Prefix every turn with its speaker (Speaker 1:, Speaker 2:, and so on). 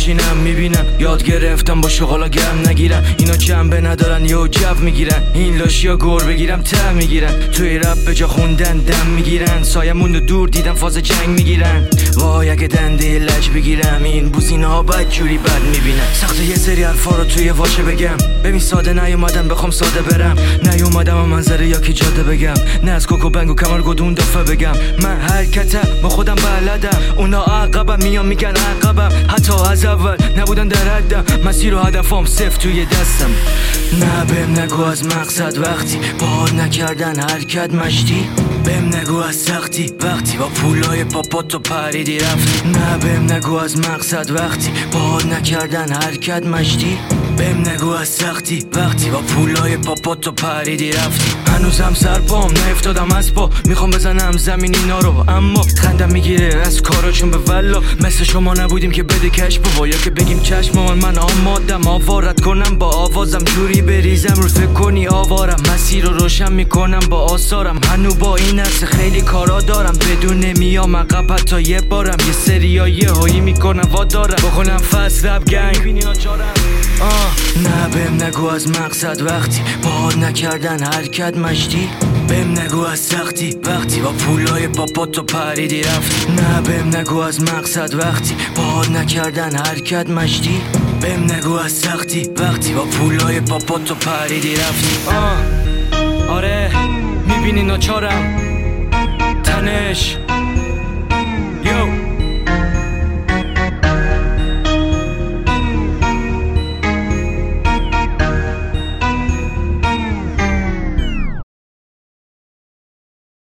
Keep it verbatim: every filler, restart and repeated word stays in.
Speaker 1: میشینم میبینم یاد گرفتم با شغالا گرم نگیرم، اینا جنبه ندارن یه جو میگیرن، این لاشیا گور بگیرم ته میگیرن، توی رپ به جا خوندن دم میگیرن، سایمون رو دور دیدم فاز جنگ میگیرن، وای اگه دنده لج بگیرم این بوزینه ها بد جوری بد میبینن. سخته یه سری حرفا رو توی واژه بگم، ببین ساده نیومدم بخوام ساده برم، نیومدم و منظره یا کی جاده بگم، نه از کوکو بنگ و کمر گدون دفعه بگم، من حرکتم با خودم بلدم، اونا عقبم میان میگن عقبم، حتی از اول نبودن در حدم، مسیر و هدفام صفر توی دستم. نه بهم نگو از مقصد وقتی باهات نکردن حرکت مشتی، بهم نگو از سختی وقتی با پولای پاپاتو پریدی رفتی، نه بهم نگو از مقصد وقتی باهات نکردن حرکت مشتی، بهم نگو از سختی وقتی با پولای پاپاتو پریدی رفتی. هنوزم سر پام نیفتادم از پا، میخوام بزنم زمین اینا رو، اما خندم میگیره از کاراشون به والله، مثل شما نبودیم که بده کش بابا، یا که بگیم چشم من من آمادم آوارت کنم با آوازم، جوری بریزم رو فکر کنی آوارم، مسیر رو روشن میکنم با آثارم، هنو با این عرصه خیلی کارا دارم، بدون نمیام عقب حتی یه بارم، یه سریا یه هایی میکنم وادارم بخونم فصل رپ گنگ. آه نه بهم نگو از مقصد وقتی باهات نکردن حرکت مشتی، بهم نگو از سختی وقتی با پولای پاپاتو پریدی رفتی، نه بهم نگو از مقصد وقتی باهات نکردن حرکت مشتی، بهم نگو از سختی وقتی با پولای پاپاتو پریدی رفتی. آه آره میبینی ناچارم تنش